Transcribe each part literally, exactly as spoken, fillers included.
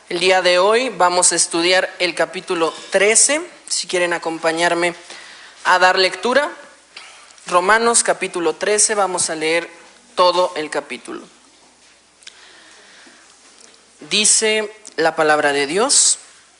El día de hoy vamos a estudiar el capítulo trece, si quieren acompañarme a dar lectura. Romanos capítulo trece, vamos a leer todo el capítulo. Dice la palabra de Dios: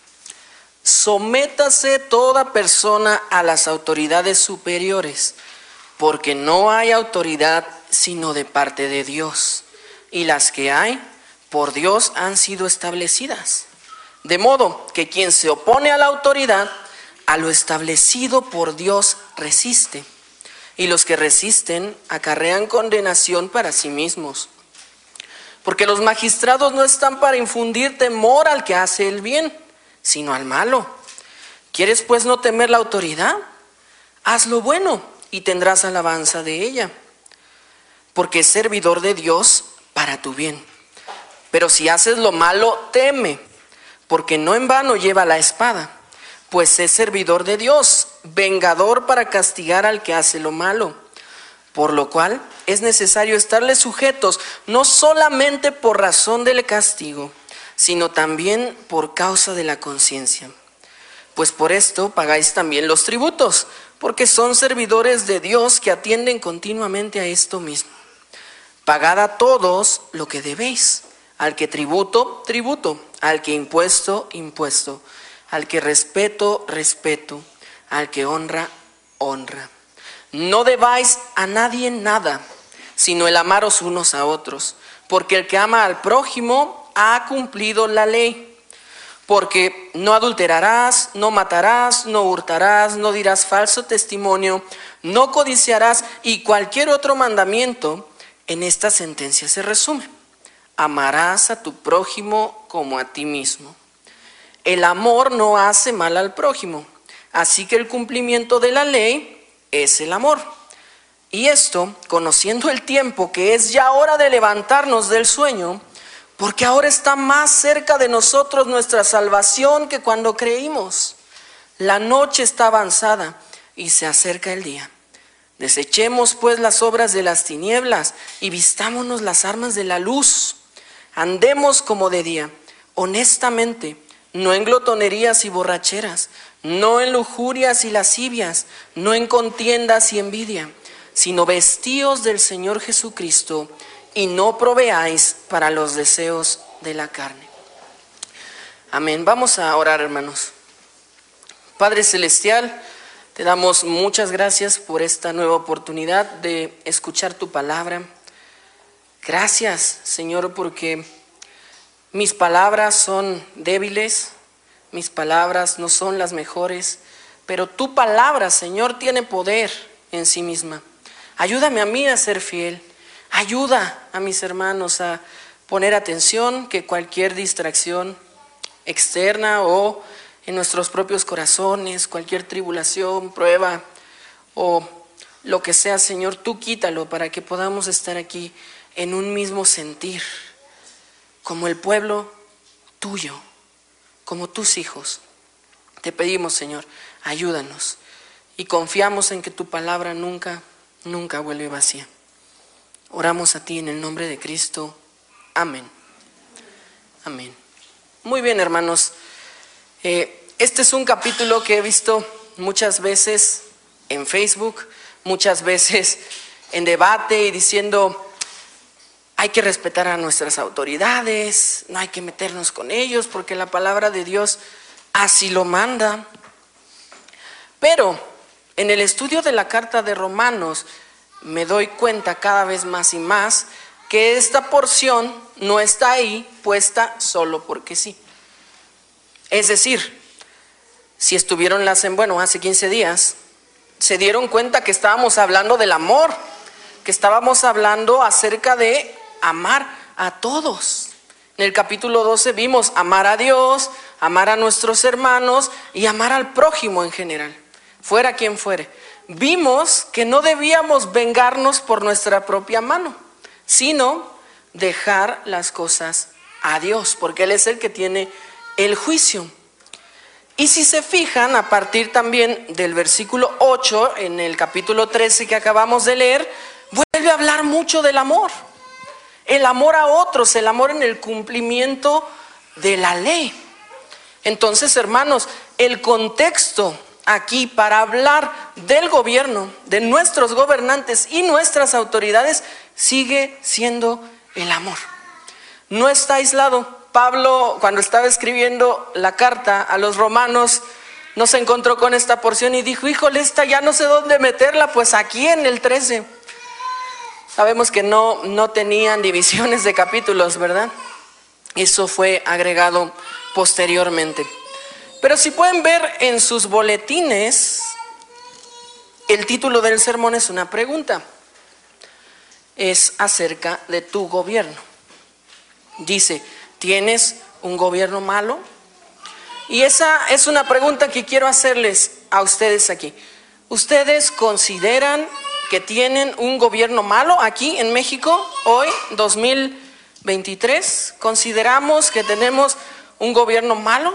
sométase toda persona a las autoridades superiores, porque no hay autoridad sino de parte de Dios, y las que hay por Dios han sido establecidas. De modo que quien se opone a la autoridad, a lo establecido por Dios resiste, y los que resisten acarrean condenación para sí mismos. Porque los magistrados no están para infundir temor al que hace el bien, sino al malo. ¿Quieres pues no temer la autoridad? Haz lo bueno y tendrás alabanza de ella, porque es servidor de Dios para tu bien. Pero si haces lo malo, teme, porque no en vano lleva la espada, pues es servidor de Dios, vengador para castigar al que hace lo malo. Por lo cual es necesario estarle sujetos, no solamente por razón del castigo, sino también por causa de la conciencia. Pues por esto pagáis también los tributos, porque son servidores de Dios que atienden continuamente a esto mismo. Pagad a todos lo que debéis. Al que tributo, tributo; al que impuesto, impuesto; al que respeto, respeto; al que honra, honra. No debáis a nadie nada, sino el amaros unos a otros, porque el que ama al prójimo ha cumplido la ley. Porque no adulterarás, no matarás, no hurtarás, no dirás falso testimonio, no codiciarás, y cualquier otro mandamiento en esta sentencia se resume: amarás a tu prójimo como a ti mismo. El amor no hace mal al prójimo, así que el cumplimiento de la ley es el amor. Y esto, conociendo el tiempo, que es ya hora de levantarnos del sueño, porque ahora está más cerca de nosotros nuestra salvación que cuando creímos. La noche está avanzada y se acerca el día. Desechemos pues las obras de las tinieblas y vistámonos las armas de la luz. Andemos como de día, honestamente, no en glotonerías y borracheras, no en lujurias y lascivias, no en contiendas y envidia, sino vestíos del Señor Jesucristo y no proveáis para los deseos de la carne. Amén. Vamos a orar, hermanos. Padre Celestial, te damos muchas gracias por esta nueva oportunidad de escuchar tu palabra. Gracias, Señor, porque mis palabras son débiles, mis palabras no son las mejores, pero tu palabra, Señor, tiene poder en sí misma. Ayúdame a mí a ser fiel, ayuda a mis hermanos a poner atención, que cualquier distracción externa o en nuestros propios corazones, cualquier tribulación, prueba o lo que sea, Señor, tú quítalo para que podamos estar aquí en un mismo sentir, como el pueblo tuyo, como tus hijos. Te pedimos, Señor, ayúdanos y confiamos en que tu palabra nunca, nunca vuelve vacía. Oramos a ti en el nombre de Cristo. Amén. Amén. Muy bien, hermanos. Eh, este es un capítulo que he visto muchas veces en Facebook, muchas veces en debate y diciendo: hay que respetar a nuestras autoridades, no hay que meternos con ellos porque la palabra de Dios así lo manda. Pero en el estudio de la carta de Romanos me doy cuenta cada vez más y más que esta porción no está ahí puesta solo porque sí. Es decir, si estuvieron las, bueno, hace quince días, se dieron cuenta que estábamos hablando del amor, que estábamos hablando acerca de amar a todos. En el capítulo doce vimos amar a Dios, amar a nuestros hermanos y amar al prójimo en general, fuera quien fuere. Vimos que no debíamos vengarnos por nuestra propia mano, sino dejar las cosas a Dios, porque Él es el que tiene el juicio. Y si se fijan, a partir también del versículo ocho, en el capítulo trece que acabamos de leer, vuelve a hablar mucho del amor. El amor a otros, el amor en el cumplimiento de la ley. Entonces, hermanos, el contexto aquí para hablar del gobierno, de nuestros gobernantes y nuestras autoridades, sigue siendo el amor. No está aislado. Pablo, cuando estaba escribiendo la carta a los romanos, no se encontró con esta porción y dijo: híjole, esta ya no sé dónde meterla, pues aquí en el trece. Sabemos que no, no tenían divisiones de capítulos, ¿verdad? Eso fue agregado posteriormente. Pero si pueden ver en sus boletines, el título del sermón es una pregunta. Es acerca de tu gobierno. Dice: ¿tienes un gobierno malo? Y esa es una pregunta que quiero hacerles a ustedes aquí. ¿Ustedes consideran que tienen un gobierno malo aquí en México hoy, dos mil veintitrés? ¿Consideramos que tenemos un gobierno malo?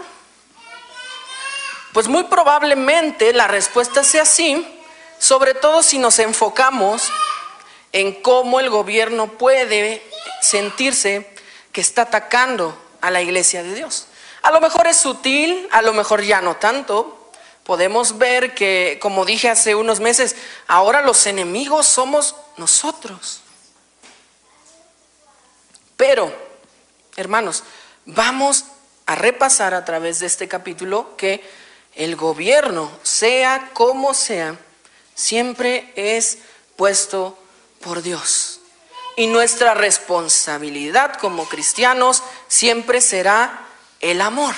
Pues muy probablemente la respuesta sea sí, sobre todo si nos enfocamos en cómo el gobierno puede sentirse que está atacando a la iglesia de Dios. A lo mejor es sutil, a lo mejor ya no tanto. Podemos ver que, como dije hace unos meses, ahora los enemigos somos nosotros. Pero, hermanos, vamos a repasar a través de este capítulo que el gobierno, sea como sea, siempre es puesto por Dios. Y nuestra responsabilidad como cristianos siempre será el amor.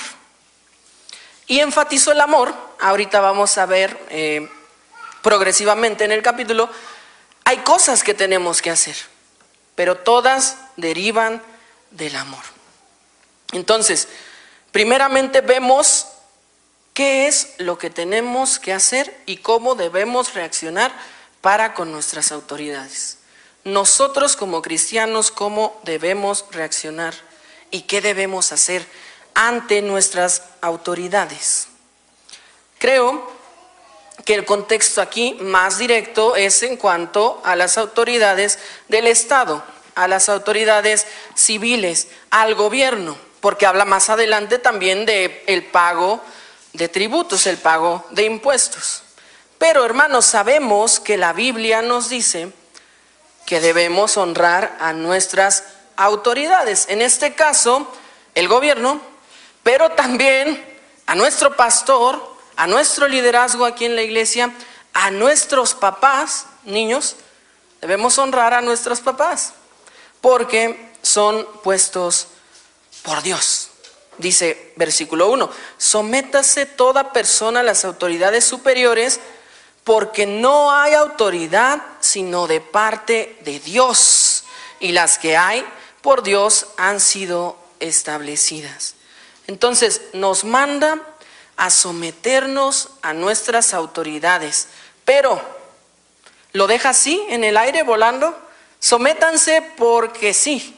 Y enfatizó el amor. Ahorita vamos a ver eh, progresivamente en el capítulo. Hay cosas que tenemos que hacer, pero todas derivan del amor. Entonces, primeramente vemos qué es lo que tenemos que hacer y cómo debemos reaccionar para con nuestras autoridades. Nosotros como cristianos, ¿cómo debemos reaccionar y qué debemos hacer ante nuestras autoridades? Creo que el contexto aquí más directo es en cuanto a las autoridades del Estado, a las autoridades civiles, al gobierno, porque habla más adelante también del pago de tributos, el pago de impuestos. Pero, hermanos, sabemos que la Biblia nos dice que debemos honrar a nuestras autoridades, en este caso el gobierno, pero también a nuestro pastor, a nuestro liderazgo aquí en la iglesia, a nuestros papás, niños, debemos honrar a nuestros papás, porque son puestos por Dios. Dice versículo uno: sométase toda persona a las autoridades superiores, porque no hay autoridad sino de parte de Dios, y las que hay por Dios han sido establecidas. Entonces nos manda a someternos a nuestras autoridades, pero lo deja así en el aire volando: sométanse porque sí.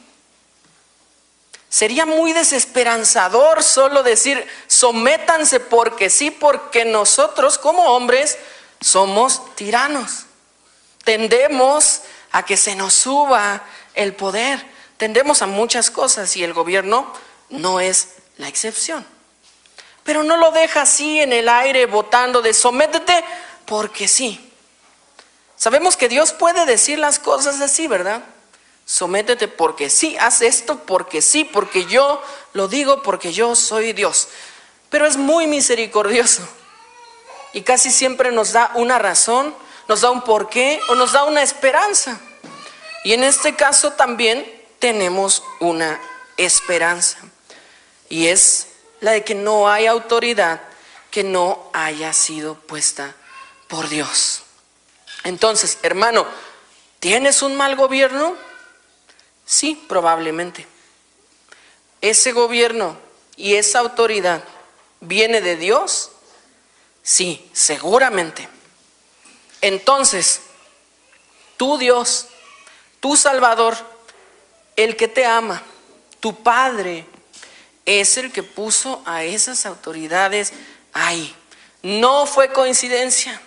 Sería muy desesperanzador solo decir sométanse porque sí, porque nosotros como hombres somos tiranos. Tendemos a que se nos suba el poder, tendemos a muchas cosas y el gobierno no es la excepción. Pero no lo deja así en el aire botando de sométete porque sí. Sabemos que Dios puede decir las cosas así, ¿verdad? Sométete porque sí, haz esto porque sí, porque yo lo digo, porque yo soy Dios. Pero es muy misericordioso y casi siempre nos da una razón, nos da un porqué o nos da una esperanza. Y en este caso también tenemos una esperanza, y es la de que no hay autoridad que no haya sido puesta por Dios. Entonces, hermano, ¿tienes un mal gobierno? Sí, probablemente. ¿Ese gobierno y esa autoridad viene de Dios? Sí, seguramente. Entonces, tu Dios, tu Salvador, el que te ama, tu Padre, es el que puso a esas autoridades ahí. No fue coincidencia.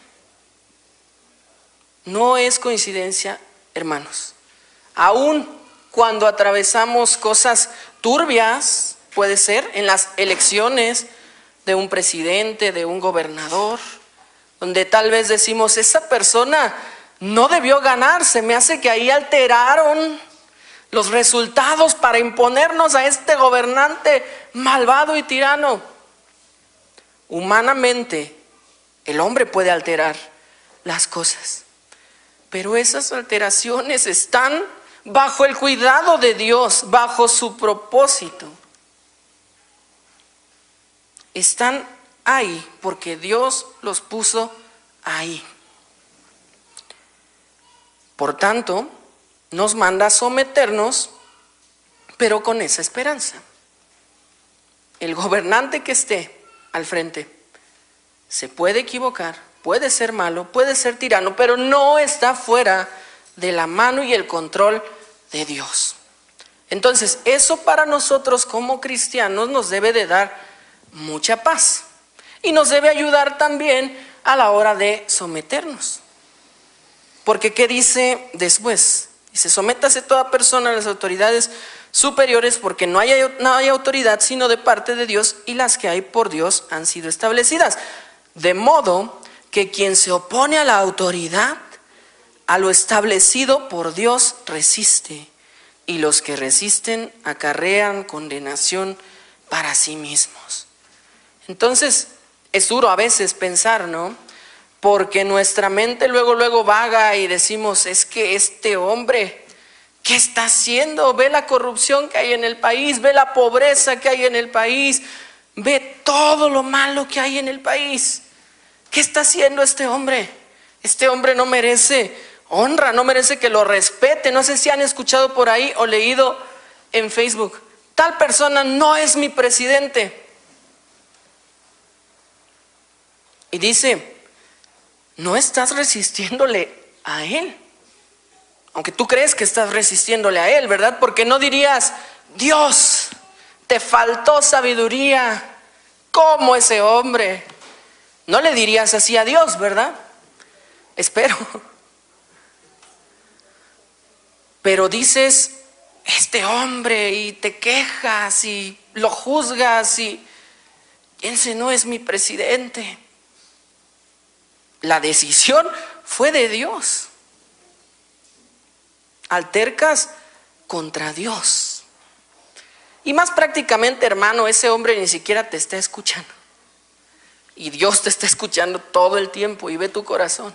No es coincidencia, hermanos. Aún cuando atravesamos cosas turbias puede ser en las elecciones de un presidente, de un gobernador, donde tal vez decimos, esa persona no debió ganar, se me hace que ahí alteraron los resultados para imponernos a este gobernante malvado y tirano. Humanamente, el hombre puede alterar las cosas, pero esas alteraciones están bajo el cuidado de Dios, bajo su propósito. Están ahí porque Dios los puso ahí. Por tanto, nos manda a someternos, pero con esa esperanza. El gobernante que esté al frente se puede equivocar, puede ser malo, puede ser tirano, pero no está fuera de la mano y el control de Dios. Entonces, eso para nosotros como cristianos nos debe de dar mucha paz y nos debe ayudar también a la hora de someternos. Porque ¿qué dice después? Dice, sométase toda persona a las autoridades superiores, porque no hay, no hay autoridad sino de parte de Dios, y las que hay por Dios han sido establecidas. De modo que quien se opone a la autoridad, a lo establecido por Dios, resiste, y los que resisten acarrean condenación para sí mismos. Entonces, es duro a veces pensar, ¿no? Porque nuestra mente luego, luego vaga y decimos, es que este hombre, ¿qué está haciendo? Ve la corrupción que hay en el país, ve la pobreza que hay en el país, ve todo lo malo que hay en el país. ¿Qué está haciendo este hombre? Este hombre no merece honra, no merece que lo respete. No sé si han escuchado por ahí o leído en Facebook, tal persona no es mi presidente. Y dice, no estás resistiéndole a él, aunque tú crees que estás resistiéndole a él, ¿verdad? Porque no dirías, Dios, te faltó sabiduría, como ese hombre. No le dirías así a Dios, ¿verdad? Espero. Pero dices, este hombre, y te quejas y lo juzgas y ese no es mi presidente. La decisión fue de Dios. Altercas contra Dios. Y más prácticamente, hermano, ese hombre ni siquiera te está escuchando. Y Dios te está escuchando todo el tiempo y ve tu corazón.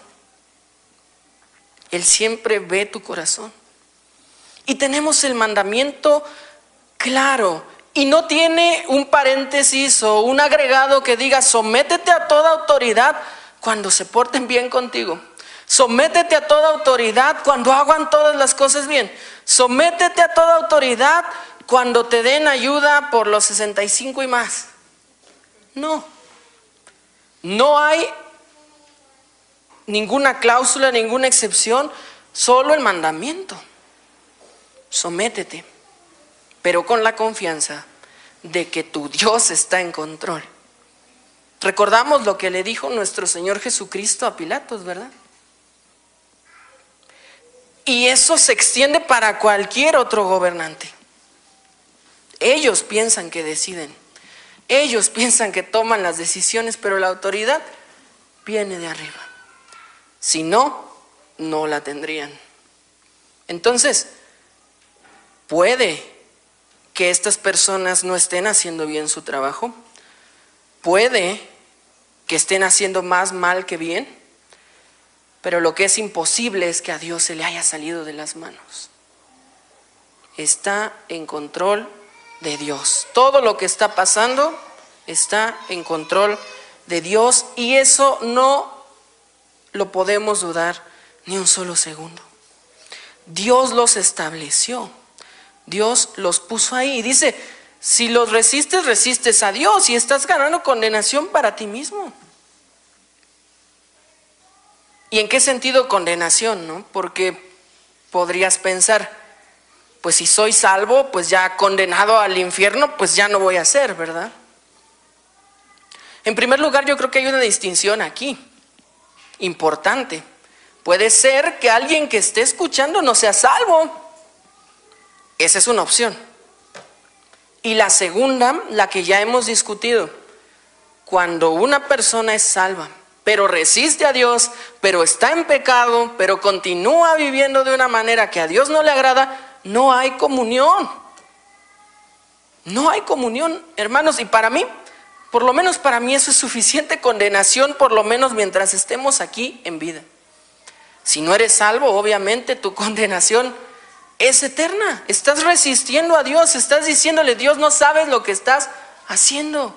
Él siempre ve tu corazón. Y tenemos el mandamiento claro. Y no tiene un paréntesis o un agregado que diga, sométete a toda autoridad cuando se porten bien contigo. Sométete a toda autoridad cuando hagan todas las cosas bien. Sométete a toda autoridad cuando te den ayuda por los sesenta y cinco y más. No. No hay ninguna cláusula, ninguna excepción, solo el mandamiento. Sométete, pero con la confianza de que tu Dios está en control. Recordamos lo que le dijo nuestro Señor Jesucristo a Pilatos, ¿verdad? Y eso se extiende para cualquier otro gobernante. Ellos piensan que deciden, ellos piensan que toman las decisiones, pero la autoridad viene de arriba. Si no, no la tendrían. Entonces, puede que estas personas no estén haciendo bien su trabajo, puede que estén haciendo más mal que bien, pero lo que es imposible es que a Dios se le haya salido de las manos. Está en control de Dios. Todo lo que está pasando está en control de Dios y eso no lo podemos dudar ni un solo segundo. Dios los estableció, Dios los puso ahí y dice, si los resistes, resistes a Dios y estás ganando condenación para ti mismo. ¿Y en qué sentido condenación, no? Porque podrías pensar, pues si soy salvo, pues ya condenado al infierno, pues ya no voy a ser, ¿verdad? En primer lugar, yo creo que hay una distinción aquí, importante. Puede ser que alguien que esté escuchando no sea salvo. Esa es una opción. Y la segunda, la que ya hemos discutido, cuando una persona es salva, pero resiste a Dios, pero está en pecado, pero continúa viviendo de una manera que a Dios no le agrada, no hay comunión. No hay comunión, hermanos, y para mí, por lo menos para mí eso es suficiente condenación, por lo menos mientras estemos aquí en vida. Si no eres salvo, obviamente tu condenación es eterna. Estás resistiendo a Dios, estás diciéndole, Dios, no sabes lo que estás haciendo.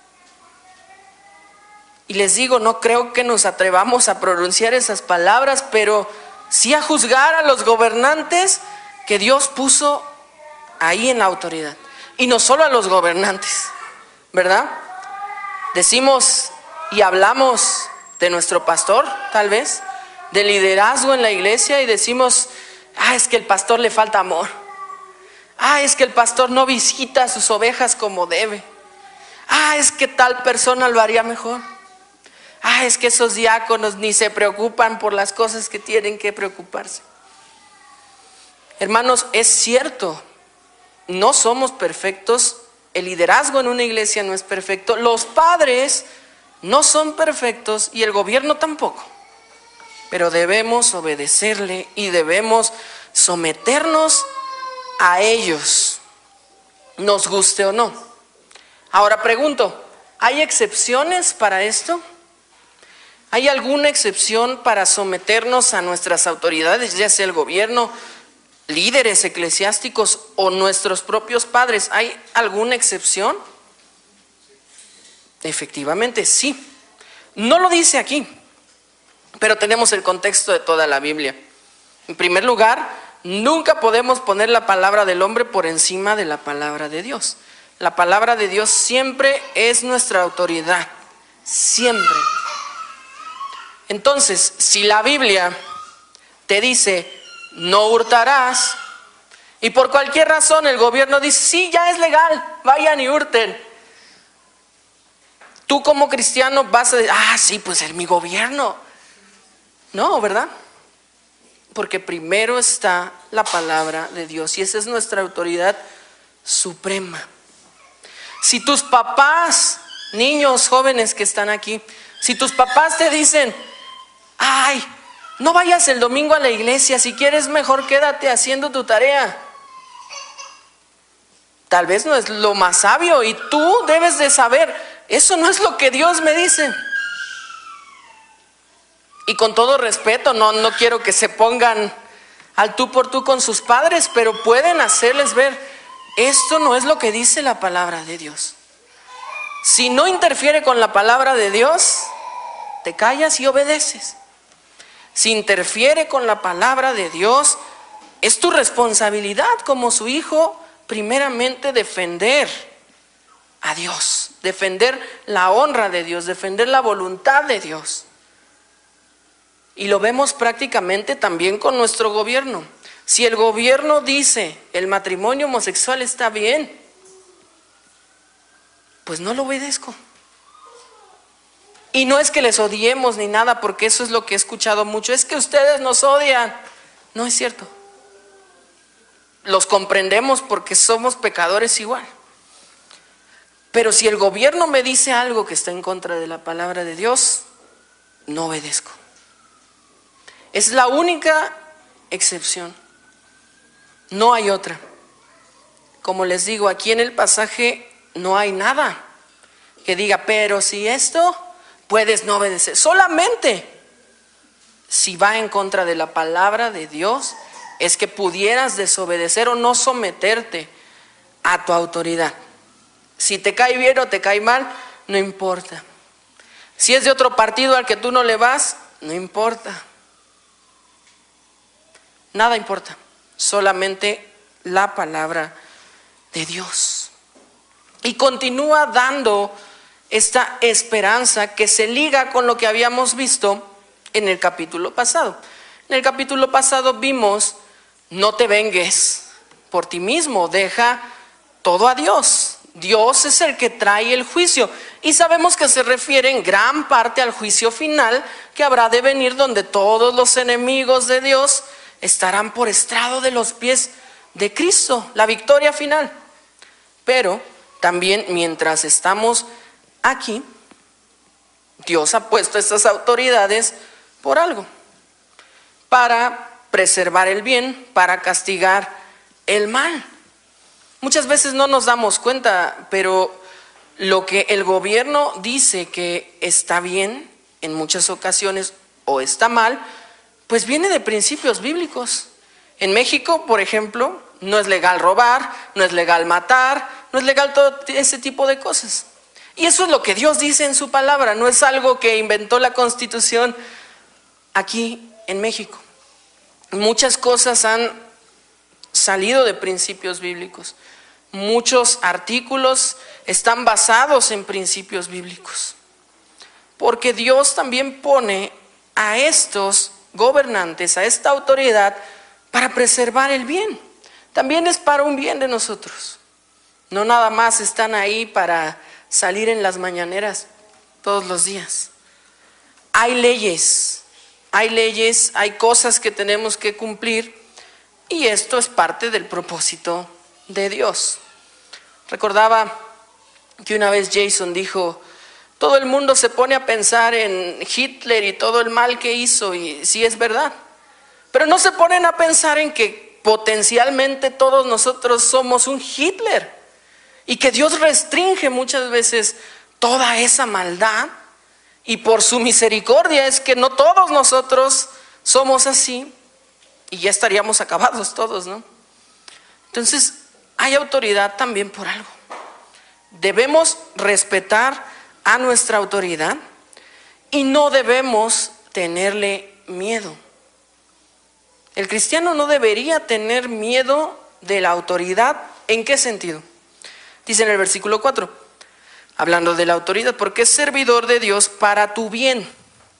Y les digo, no creo que nos atrevamos a pronunciar esas palabras, pero sí a juzgar a los gobernantes que Dios puso ahí en la autoridad. Y no solo a los gobernantes, ¿verdad? Decimos y hablamos de nuestro pastor, tal vez, de liderazgo en la iglesia, y decimos, ah, es que el pastor le falta amor. Ah, es que el pastor no visita a sus ovejas como debe. Ah, es que tal persona lo haría mejor. Ah, es que esos diáconos ni se preocupan por las cosas que tienen que preocuparse. Hermanos, es cierto, no somos perfectos. El liderazgo en una iglesia no es perfecto. Los padres no son perfectos y el gobierno tampoco. Pero debemos obedecerle y debemos someternos a ellos, nos guste o no. Ahora pregunto, ¿hay excepciones para esto? ¿Hay alguna excepción para someternos a nuestras autoridades, ya sea el gobierno, líderes eclesiásticos o nuestros propios padres? ¿Hay alguna excepción? Efectivamente, sí. No lo dice aquí, pero tenemos el contexto de toda la Biblia. En primer lugar, nunca podemos poner la palabra del hombre por encima de la palabra de Dios. La palabra de Dios siempre es nuestra autoridad, siempre. Entonces, si la Biblia te dice, no hurtarás, y por cualquier razón el gobierno dice, sí, ya es legal, vayan y hurten, tú como cristiano vas a decir, ah, sí, pues es mi gobierno. No, ¿verdad? Porque primero está la palabra de Dios y esa es nuestra autoridad suprema. Si tus papás, niños, jóvenes que están aquí, si tus papás te dicen, ay, no vayas el domingo a la iglesia, si quieres mejor quédate haciendo tu tarea, tal vez no es lo más sabio y tú debes de saber, eso no es lo que Dios me dice. Y con todo respeto, no, no quiero que se pongan al tú por tú con sus padres, pero pueden hacerles ver, esto no es lo que dice la palabra de Dios. Si no interfiere con la palabra de Dios, te callas y obedeces. Si interfiere con la palabra de Dios, es tu responsabilidad como su hijo, primeramente defender a Dios, defender la honra de Dios, defender la voluntad de Dios. Y lo vemos prácticamente también con nuestro gobierno. Si el gobierno dice el matrimonio homosexual está bien, pues no lo obedezco. Y no es que les odiemos ni nada, porque eso es lo que he escuchado mucho, es que ustedes nos odian. No es cierto. Los comprendemos porque somos pecadores igual. Pero si el gobierno me dice algo que está en contra de la palabra de Dios, no obedezco. Es la única excepción. No hay otra. Como les digo, aquí en el pasaje no hay nada que diga, pero si esto, puedes no obedecer. Solamente si va en contra de la palabra de Dios, es que pudieras desobedecer o no someterte a tu autoridad. Si te cae bien o te cae mal, no importa. Si es de otro partido al que tú no le vas, no importa. Nada importa, solamente la palabra de Dios. Y continúa dando esta esperanza que se liga con lo que habíamos visto en el capítulo pasado. En el capítulo pasado vimos, no te vengues por ti mismo, deja todo a Dios. Dios es el que trae el juicio. Y sabemos que se refiere en gran parte al juicio final que habrá de venir, donde todos los enemigos de Dios estarán por estrado de los pies de Cristo, la victoria final. Pero también mientras estamos aquí, Dios ha puesto estas autoridades por algo, para preservar el bien, para castigar el mal. Muchas veces no nos damos cuenta, pero lo que el gobierno dice que está bien en muchas ocasiones o está mal, pues viene de principios bíblicos. En México, por ejemplo, no es legal robar, no es legal matar, no es legal todo ese tipo de cosas. Y eso es lo que Dios dice en su palabra, no es algo que inventó la Constitución aquí en México. Muchas cosas han salido de principios bíblicos. Muchos artículos están basados en principios bíblicos. Porque Dios también pone a estos gobernantes, a esta autoridad, para preservar el bien. También es para un bien de nosotros. No nada más están ahí para salir en las mañaneras todos los días. Hay leyes, hay leyes, hay cosas que tenemos que cumplir, y esto es parte del propósito de Dios. Recordaba que una vez Jason dijo: todo el mundo se pone a pensar en Hitler y todo el mal que hizo, y sí es verdad, pero no se ponen a pensar en que potencialmente todos nosotros somos un Hitler, y que Dios restringe muchas veces toda esa maldad, y por su misericordia es que no todos nosotros somos así, y ya estaríamos acabados todos, ¿no? Entonces, hay autoridad también por algo. Debemos respetar a nuestra autoridad y no debemos tenerle miedo. El cristiano no debería tener miedo de la autoridad. ¿En qué sentido? Dice en el versículo cuatro, hablando de la autoridad, porque es servidor de Dios para tu bien.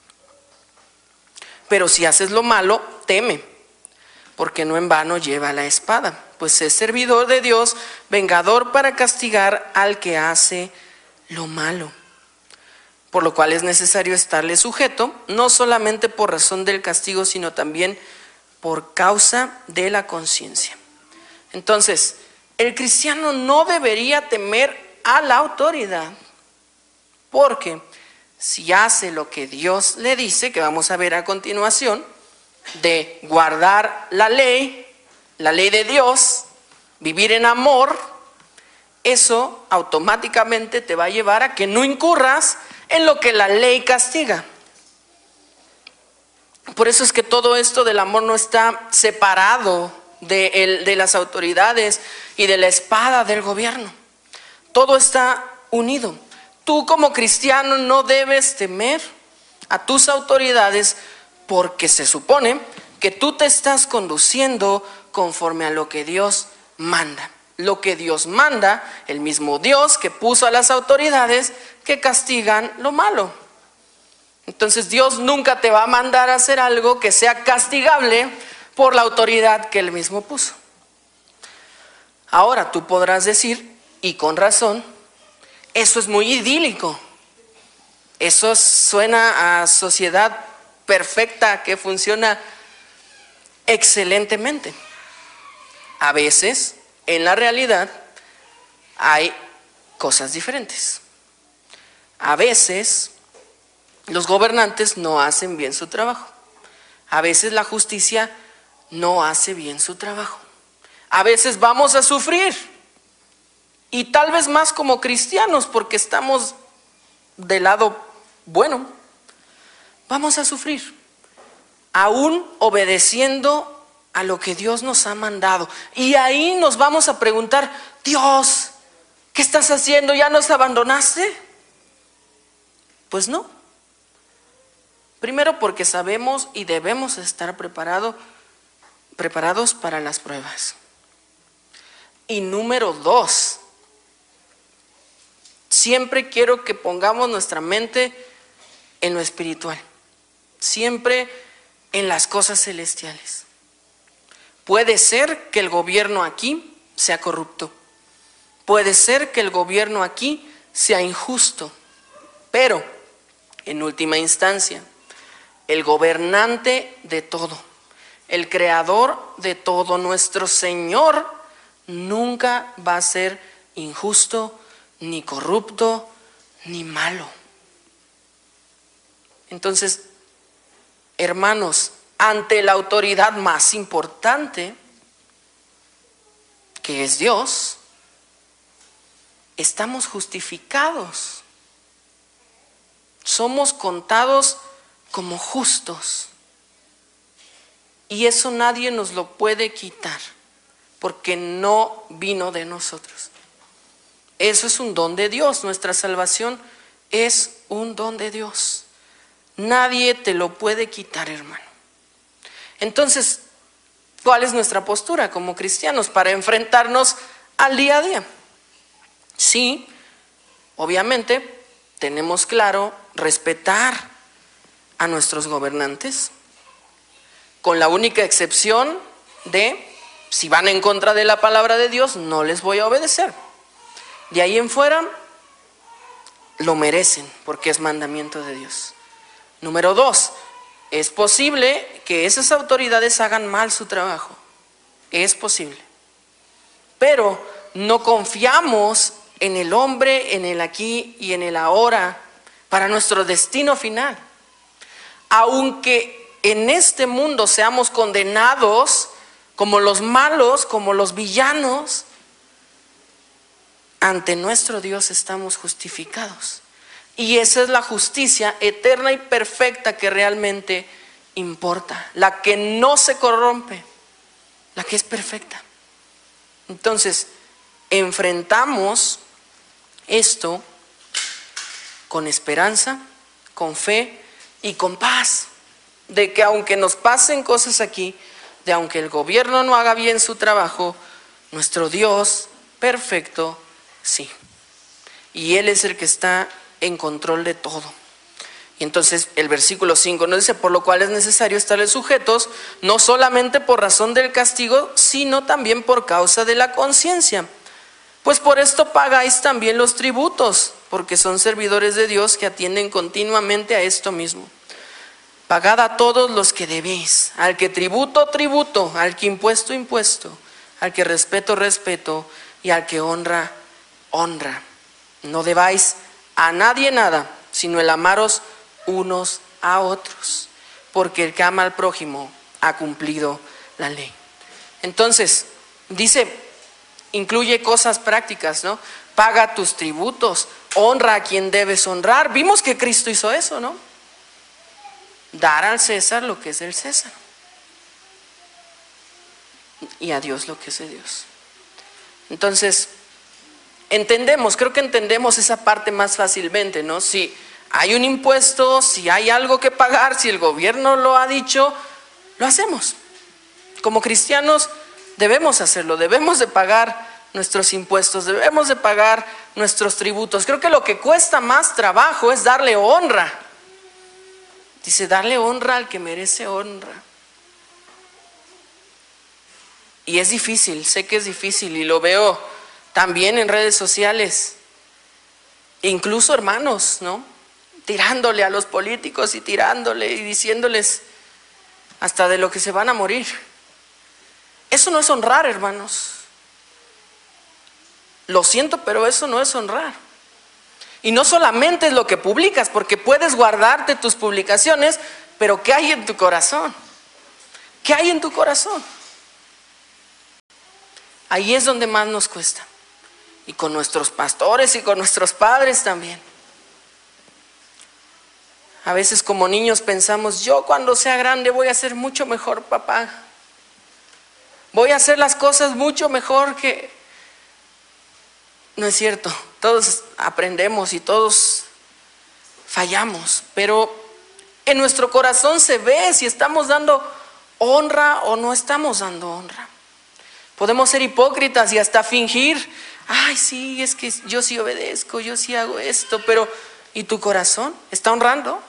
Pero si haces lo malo, teme, porque no en vano lleva la espada, pues es servidor de Dios, vengador para castigar al que hace lo malo. Por lo cual es necesario estarle sujeto, no solamente por razón del castigo, sino también por causa de la conciencia. Entonces, el cristiano no debería temer a la autoridad, porque si hace lo que Dios le dice, que vamos a ver a continuación, de guardar la ley, la ley de Dios, vivir en amor, eso automáticamente te va a llevar a que no incurras en lo que la ley castiga. Por eso es que todo esto del amor no está separado de, el, de las autoridades y de la espada del gobierno. Todo está unido. Tú como cristiano no debes temer a tus autoridades, porque se supone que tú te estás conduciendo conforme a lo que Dios manda. Lo que Dios manda, el mismo Dios que puso a las autoridades que castigan lo malo. Entonces Dios nunca te va a mandar a hacer algo que sea castigable por la autoridad que Él mismo puso. Ahora tú podrás decir, y con razón, eso es muy idílico. Eso suena a sociedad perfecta que funciona excelentemente. A veces, en la realidad, hay cosas diferentes. A veces, los gobernantes no hacen bien su trabajo. A veces la justicia no hace bien su trabajo. A veces vamos a sufrir. Y tal vez más como cristianos, porque estamos del lado bueno. Vamos a sufrir, aún obedeciendo a lo que Dios nos ha mandado. Y ahí nos vamos a preguntar: Dios, ¿qué estás haciendo? ¿Ya nos abandonaste? Pues no. Primero, porque sabemos y debemos estar preparado, preparados para las pruebas. Y número dos, siempre quiero que pongamos nuestra mente en lo espiritual, siempre en las cosas celestiales. Puede ser que el gobierno aquí sea corrupto, puede ser que el gobierno aquí sea injusto, pero en última instancia, el gobernante de todo, el creador de todo, nuestro Señor, nunca va a ser injusto, ni corrupto, ni malo. Entonces, hermanos, ante la autoridad más importante, que es Dios, estamos justificados. Somos contados como justos. Y eso nadie nos lo puede quitar, porque no vino de nosotros. Eso es un don de Dios. Nuestra salvación es un don de Dios. Nadie te lo puede quitar, hermano. Entonces, ¿cuál es nuestra postura como cristianos para enfrentarnos al día a día? Sí, obviamente tenemos claro respetar a nuestros gobernantes, con la única excepción de, si van en contra de la palabra de Dios, no les voy a obedecer. De ahí en fuera, lo merecen, porque es mandamiento de Dios. Número dos, es posible que esas autoridades hagan mal su trabajo. Es posible. Pero no confiamos en el hombre, en el aquí y en el ahora, para nuestro destino final. Aunque en este mundo seamos condenados como los malos, como los villanos, ante nuestro Dios estamos justificados. Y esa es la justicia eterna y perfecta que realmente importa, la que no se corrompe, la que es perfecta. Entonces, enfrentamos esto con esperanza, con fe y con paz, de que aunque nos pasen cosas aquí, de aunque el gobierno no haga bien su trabajo, nuestro Dios perfecto sí. Y Él es el que está en control de todo. Y entonces el versículo cinco nos dice: por lo cual es necesario estarles sujetos, no solamente por razón del castigo, sino también por causa de la conciencia. Pues por esto pagáis también los tributos, porque son servidores de Dios que atienden continuamente a esto mismo. Pagad a todos los que debéis, al que tributo, tributo, al que impuesto, impuesto, al que respeto, respeto, y al que honra, honra. No debáis a nadie nada, sino el amaros unos a otros, porque el que ama al prójimo ha cumplido la ley. Entonces, dice, incluye cosas prácticas, ¿no? Paga tus tributos, honra a quien debes honrar. Vimos que Cristo hizo eso, ¿no? Dar al César lo que es del César, y a Dios lo que es de Dios. Entonces, entendemos, creo que entendemos esa parte más fácilmente, ¿no? Si hay un impuesto, si hay algo que pagar, si el gobierno lo ha dicho, lo hacemos. Como cristianos debemos hacerlo, debemos de pagar nuestros impuestos, debemos de pagar nuestros tributos. Creo que lo que cuesta más trabajo es darle honra. Dice, darle honra al que merece honra. Y es difícil, sé que es difícil, y lo veo también en redes sociales, incluso hermanos, ¿no? Tirándole a los políticos y tirándole y diciéndoles hasta de lo que se van a morir. Eso no es honrar, hermanos. Lo siento, pero eso no es honrar. Y no solamente es lo que publicas, porque puedes guardarte tus publicaciones, pero ¿qué hay en tu corazón? ¿Qué hay en tu corazón? Ahí es donde más nos cuesta. Y con nuestros pastores y con nuestros padres también. A veces como niños pensamos, yo cuando sea grande voy a ser mucho mejor papá. Voy a hacer las cosas mucho mejor que... No es cierto, todos aprendemos y todos fallamos, pero en nuestro corazón se ve si estamos dando honra o no estamos dando honra. Podemos ser hipócritas y hasta fingir, ay sí, es que yo sí obedezco, yo sí hago esto, pero ¿y tu corazón está honrando?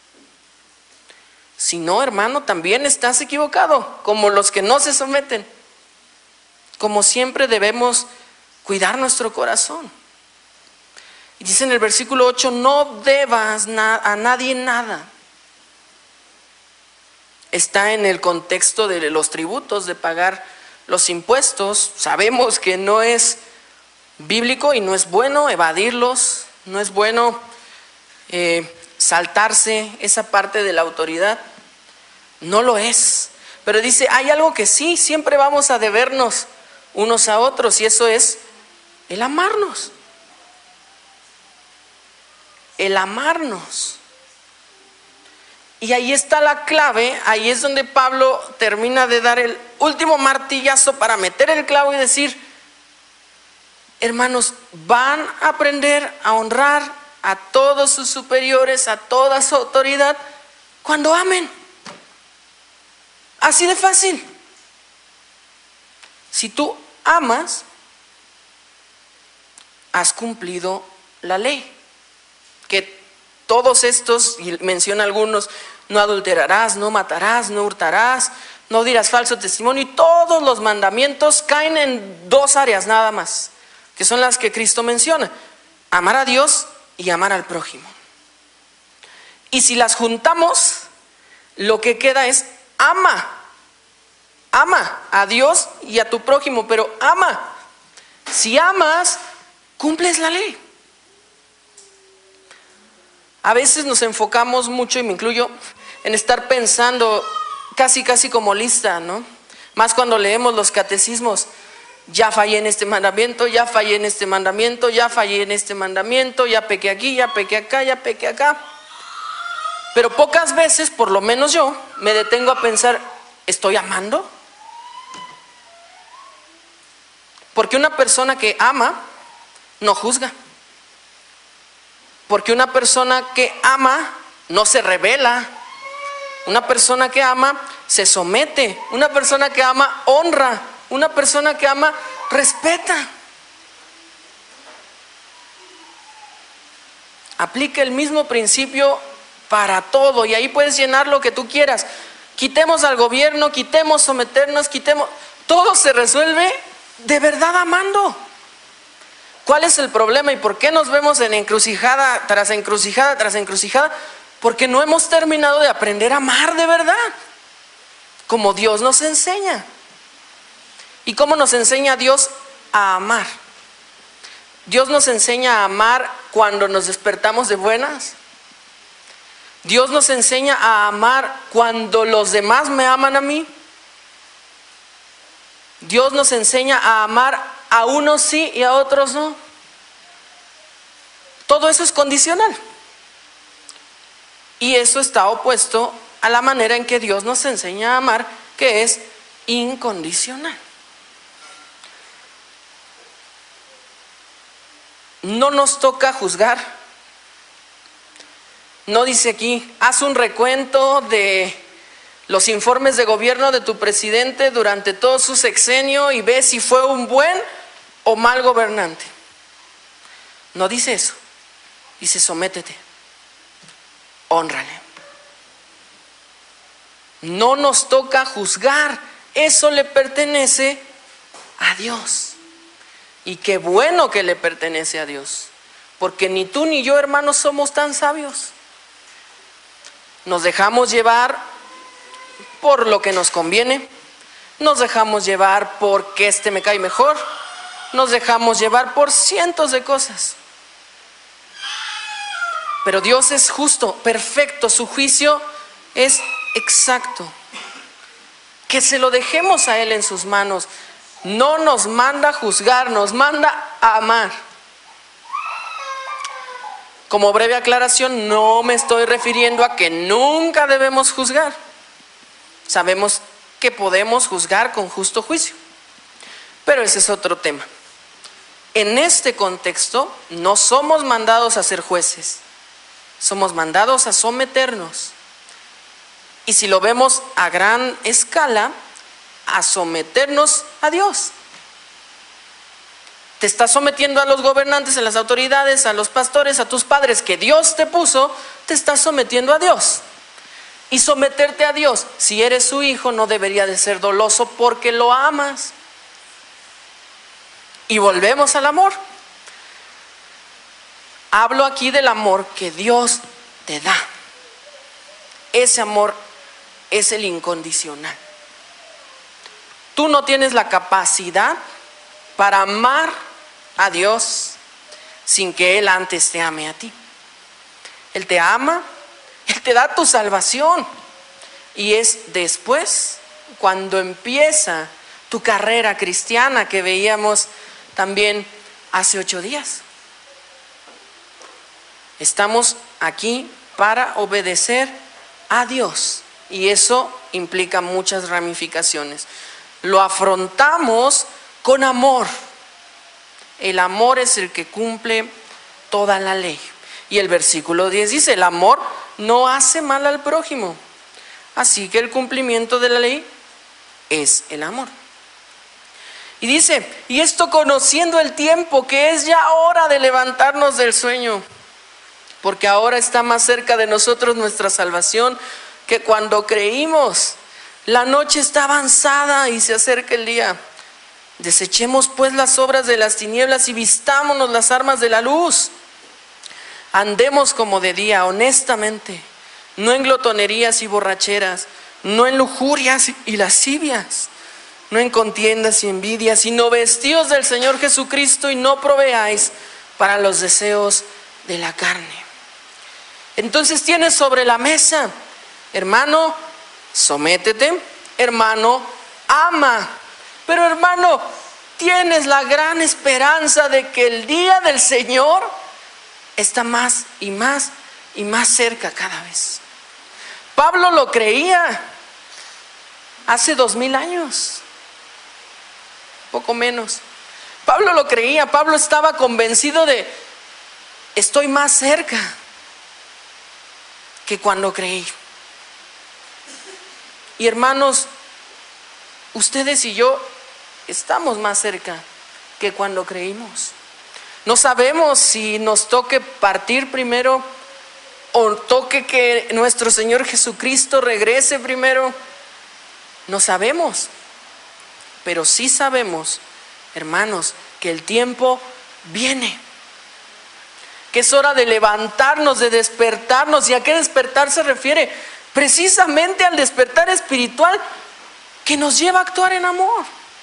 Si no, hermano, también estás equivocado, como los que no se someten. Como siempre debemos cuidar nuestro corazón. Y dice en el versículo ocho, no debas na- a nadie nada. Está en el contexto de los tributos, de pagar los impuestos. Sabemos que no es bíblico y no es bueno evadirlos, no es bueno eh, saltarse esa parte de la autoridad, no lo es. Pero dice, hay algo que sí, siempre vamos a debernos unos a otros, y eso es el amarnos. El amarnos. Y ahí está la clave, ahí es donde Pablo termina de dar el último martillazo para meter el clavo y decir, hermanos, van a aprender a honrar a todos sus superiores, a toda su autoridad, cuando amen. Así de fácil. Si tú amas, has cumplido la ley. Que todos estos, y menciona algunos, no adulterarás, no matarás, no hurtarás, no dirás falso testimonio, y todos los mandamientos caen en dos áreas nada más, que son las que Cristo menciona: amar a Dios y amar al prójimo. Y si las juntamos, lo que queda es ama. Ama a Dios y a tu prójimo, pero ama. Si amas, cumples la ley. A veces nos enfocamos mucho, y me incluyo, en estar pensando casi casi como lista, ¿no? Más cuando leemos los catecismos. Ya fallé en este mandamiento, ya fallé en este mandamiento, ya fallé en este mandamiento, ya pequé aquí, ya pequé acá, ya pequé acá. Pero pocas veces, por lo menos yo, me detengo a pensar, ¿estoy amando? Porque una persona que ama no juzga. Porque una persona que ama no se rebela. Una persona que ama se somete. Una persona que ama honra. Una persona que ama respeta. Aplica el mismo principio para todo, y ahí puedes llenar lo que tú quieras. Quitemos al gobierno, quitemos someternos, quitemos. Todo se resuelve de verdad amando. ¿Cuál es el problema y por qué nos vemos en encrucijada tras encrucijada tras encrucijada? Porque no hemos terminado de aprender a amar de verdad, como Dios nos enseña. ¿Y cómo nos enseña Dios a amar? Dios nos enseña a amar cuando nos despertamos de buenas. Dios nos enseña a amar cuando los demás me aman a mí. Dios nos enseña a amar a unos sí y a otros no. Todo eso es condicional. Y eso está opuesto a la manera en que Dios nos enseña a amar, que es incondicional. No nos toca juzgar. No dice aquí, haz un recuento de los informes de gobierno de tu presidente durante todo su sexenio y ve si fue un buen o mal gobernante. No dice eso. Dice, sométete, hónrale. No nos toca juzgar. Eso le pertenece a Dios. Y qué bueno que le pertenece a Dios. Porque ni tú ni yo, hermanos, somos tan sabios. Nos dejamos llevar por lo que nos conviene. Nos dejamos llevar porque este me cae mejor. Nos dejamos llevar por cientos de cosas. Pero Dios es justo, perfecto. Su juicio es exacto. Que se lo dejemos a Él en sus manos. No nos manda a juzgar, nos manda a amar. Como breve aclaración, no me estoy refiriendo a que nunca debemos juzgar. Sabemos que podemos juzgar con justo juicio, pero ese es otro tema. En este contexto, no somos mandados a ser jueces, somos mandados a someternos. Y si lo vemos a gran escala, a someternos a Dios. Te estás sometiendo a los gobernantes, a las autoridades, a los pastores, a tus padres que Dios te puso, te estás sometiendo a Dios. Y someterte a Dios, si eres su hijo, no debería de ser doloso porque lo amas. Y volvemos al amor. Hablo aquí del amor que Dios te da. Ese amor es el incondicional. Tú no tienes la capacidad para amar a Dios sin que Él antes te ame a ti. Él te ama, Él te da tu salvación. Y es después cuando empieza tu carrera cristiana que veíamos también hace ocho días. Estamos aquí para obedecer a Dios y eso implica muchas ramificaciones. Lo afrontamos con amor. El amor es el que cumple toda la ley. Y el versículo diez dice, el amor no hace mal al prójimo. Así que el cumplimiento de la ley es el amor. Y dice, y esto conociendo el tiempo, que es ya hora de levantarnos del sueño, porque ahora está más cerca de nosotros nuestra salvación que cuando creímos. La noche está avanzada y se acerca el día. Desechemos pues las obras de las tinieblas y vistámonos las armas de la luz. Andemos como de día, honestamente, no en glotonerías y borracheras, no en lujurias y lascivias, no en contiendas y envidias, sino vestidos del Señor Jesucristo y no proveáis para los deseos de la carne. Entonces tienes sobre la mesa, hermano, sométete, hermano, ama. Pero hermano, tienes la gran esperanza de que el día del Señor está más y más y más cerca cada vez. Pablo lo creía hace dos mil años, poco menos. Pablo lo creía, Pablo estaba convencido de, estoy más cerca que cuando creí. Y hermanos, ustedes y yo estamos más cerca que cuando creímos. No sabemos si nos toque partir primero o toque que nuestro Señor Jesucristo regrese primero. No sabemos, pero sí sabemos, hermanos, que el tiempo viene, que es hora de levantarnos, de despertarnos. ¿Y a qué despertar se refiere? Precisamente al despertar espiritual que nos lleva a actuar en amor.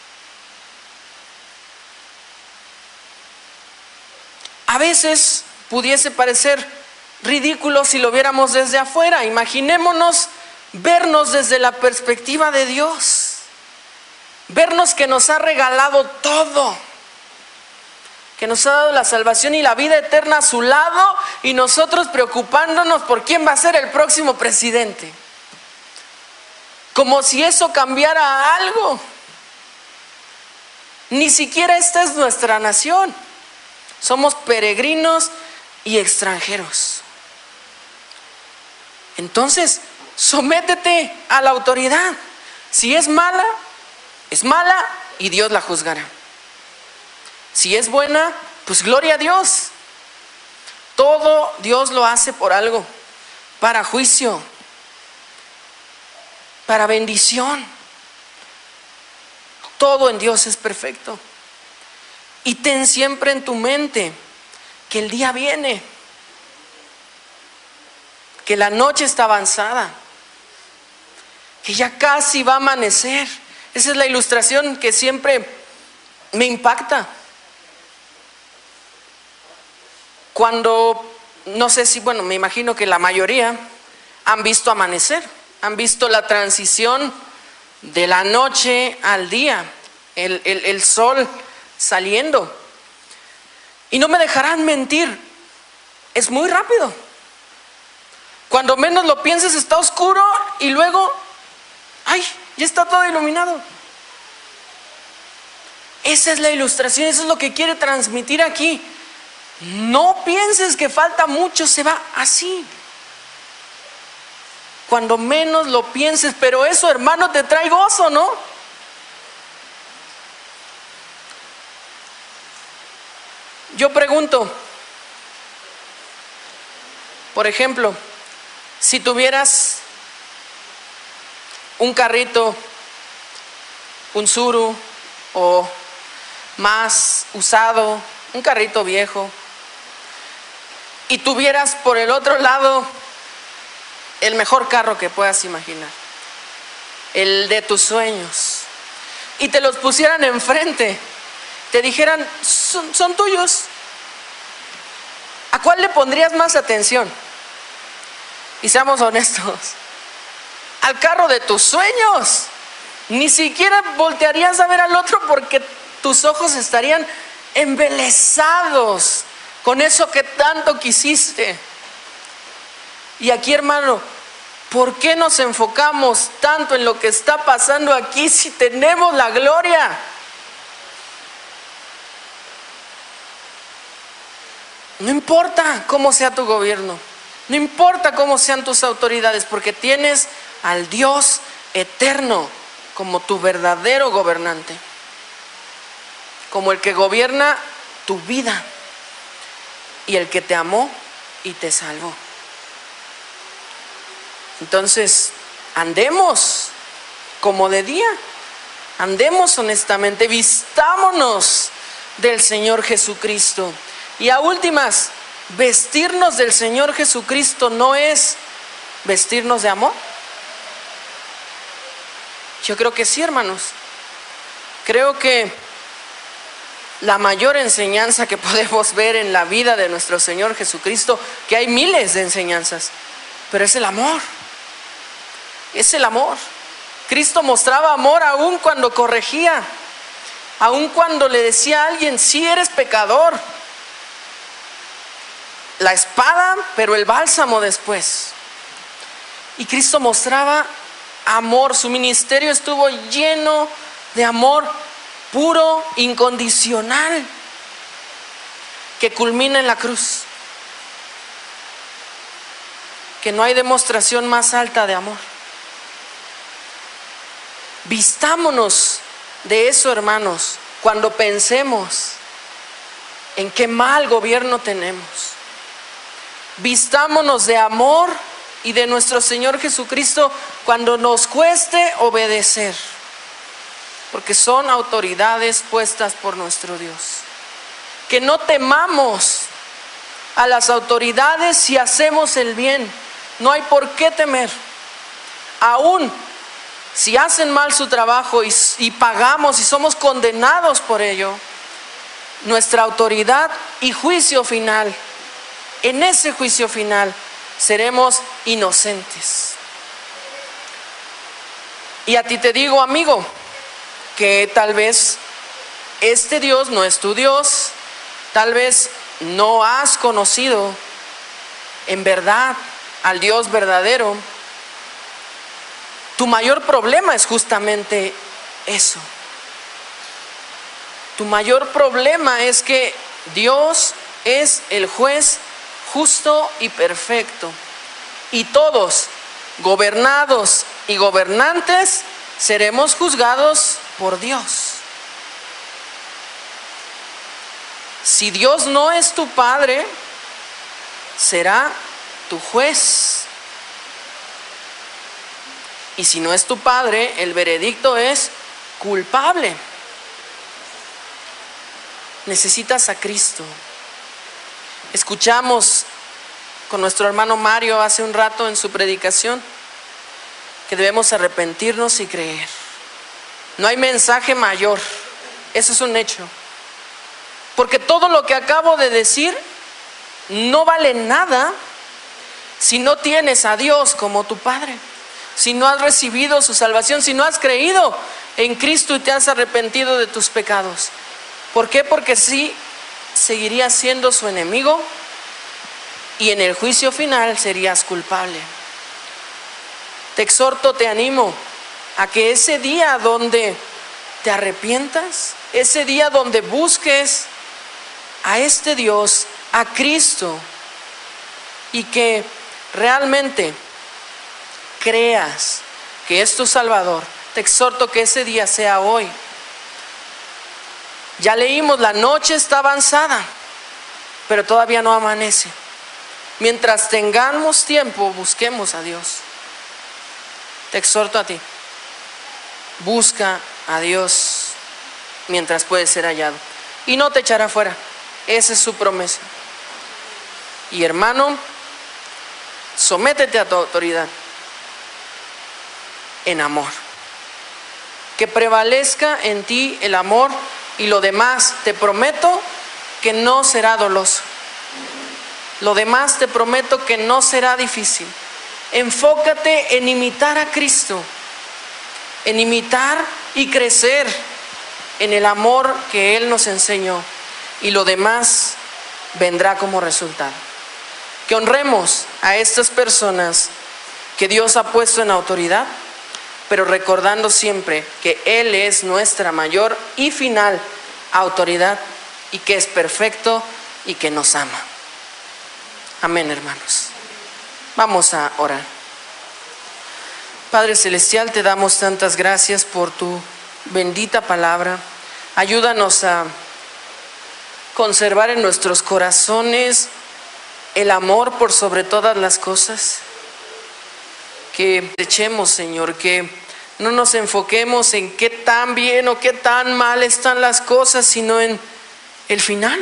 A veces pudiese parecer ridículo si lo viéramos desde afuera. Imaginémonos vernos desde la perspectiva de Dios, vernos que nos ha regalado todo, que nos ha dado la salvación y la vida eterna a su lado, y nosotros preocupándonos por quién va a ser el próximo presidente, como si eso cambiara algo. Ni siquiera esta es nuestra nación, somos peregrinos y extranjeros. Entonces, sométete a la autoridad. Si es mala, es mala y Dios la juzgará. Si es buena, pues gloria a Dios. Todo Dios lo hace por algo, para juicio, para bendición. Todo en Dios es perfecto. Y ten siempre en tu mente que el día viene, que la noche está avanzada, que ya casi va a amanecer. Esa es la ilustración que siempre me impacta. Cuando, no sé si, bueno, me imagino que la mayoría han visto amanecer, han visto la transición de la noche al día, el, el, el sol saliendo. Y no me dejarán mentir, es muy rápido. Cuando menos lo pienses está oscuro y luego, ¡ay!, ya está todo iluminado. Esa es la ilustración, eso es lo que quiere transmitir aquí. No pienses que falta mucho, se va así. Cuando menos lo pienses, pero eso, hermano, te trae gozo, ¿no? Yo pregunto, por ejemplo, si tuvieras un carrito, un Tsuru o más usado, un carrito viejo, y tuvieras por el otro lado el mejor carro que puedas imaginar, el de tus sueños, y te los pusieran enfrente te dijeran, son, son tuyos, ¿a cuál le pondrías más atención? Y seamos honestos, al carro de tus sueños. Ni siquiera voltearías a ver al otro porque tus ojos estarían embelesados con eso que tanto quisiste. Y aquí, hermano, ¿por qué nos enfocamos tanto en lo que está pasando aquí si tenemos la gloria? No importa cómo sea tu gobierno, no importa cómo sean tus autoridades, porque tienes al Dios eterno como tu verdadero gobernante, como el que gobierna tu vida y el que te amó y te salvó. Entonces, andemos como de día, andemos honestamente, vistámonos del Señor Jesucristo. Y a últimas, vestirnos del Señor Jesucristo no es vestirnos de amor. Yo creo que sí, hermanos. Creo que la mayor enseñanza que podemos ver en la vida de nuestro Señor Jesucristo, que hay miles de enseñanzas, pero es el amor. Es el amor. Cristo mostraba amor aún cuando corregía, aún cuando le decía a alguien, sí eres pecador. La espada, pero el bálsamo después. Y Cristo mostraba amor. Su ministerio estuvo lleno de amor puro, incondicional, que culmina en la cruz. Que no hay demostración más alta de amor. Vistámonos de eso, hermanos, cuando pensemos en qué mal gobierno tenemos. Vistámonos de amor y de nuestro Señor Jesucristo cuando nos cueste obedecer, porque son autoridades puestas por nuestro Dios. Que no temamos a las autoridades si hacemos el bien. No hay por qué temer. Aún si hacen mal su trabajo y, y pagamos y somos condenados por ello, nuestra autoridad y juicio final, en ese juicio final seremos inocentes. Y a ti te digo, amigo, que tal vez este Dios no es tu Dios, tal vez no has conocido en verdad al Dios verdadero. Tu mayor problema es justamente eso. Tu mayor problema es que Dios es el juez justo y perfecto, y todos, gobernados y gobernantes, seremos juzgados por Dios. Si Dios no es tu Padre, será tu juez. Y si no es tu Padre, el veredicto es culpable. Necesitas a Cristo. Escuchamos con nuestro hermano Mario hace un rato en su predicación que debemos arrepentirnos y creer. No hay mensaje mayor. Eso es un hecho. Porque todo lo que acabo de decir no vale nada si no tienes a Dios como tu Padre, si no has recibido su salvación, si no has creído en Cristo y te has arrepentido de tus pecados. ¿Por qué? Porque sí, seguirías siendo su enemigo y en el juicio final serías culpable. Te exhorto, te animo a que ese día donde te arrepientas, ese día donde busques a este Dios, a Cristo, y que realmente creas que es tu Salvador, te exhorto que ese día sea hoy. Ya leímos, la noche está avanzada, pero todavía no amanece. Mientras tengamos tiempo, busquemos a Dios. Te exhorto a ti, busca a Dios mientras puede ser hallado, y no te echará fuera. Esa es su promesa. Y hermano, sométete a tu autoridad en amor. Que prevalezca en ti el amor Y lo demás te prometo que no será doloso. Lo demás te prometo que no será difícil. Enfócate en imitar a Cristo, en imitar y crecer en el amor que Él nos enseñó, y lo demás vendrá como resultado. Que honremos a estas personas que Dios ha puesto en autoridad, pero recordando siempre que Él es nuestra mayor y final autoridad, y que es perfecto y que nos ama. Amén, hermanos. Vamos a orar. Padre Celestial, te damos tantas gracias por tu bendita palabra. Ayúdanos a conservar en nuestros corazones el amor por sobre todas las cosas. Que echemos, Señor, que no nos enfoquemos en qué tan bien o qué tan mal están las cosas, sino en el final,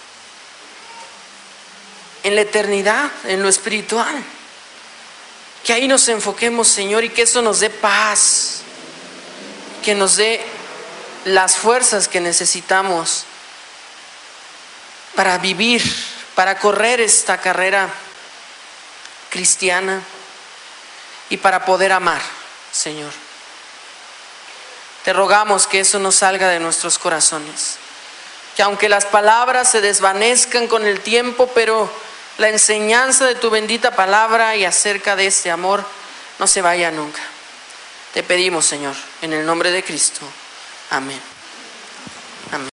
en la eternidad, en lo espiritual. Que ahí nos enfoquemos, Señor, y que eso nos dé paz, que nos dé las fuerzas que necesitamos para vivir, para correr esta carrera cristiana y para poder amar, Señor. Te rogamos que eso no salga de nuestros corazones, que aunque las palabras se desvanezcan con el tiempo, pero la enseñanza de tu bendita palabra y acerca de este amor no se vaya nunca. Te pedimos, Señor, en el nombre de Cristo. Amén. Amén.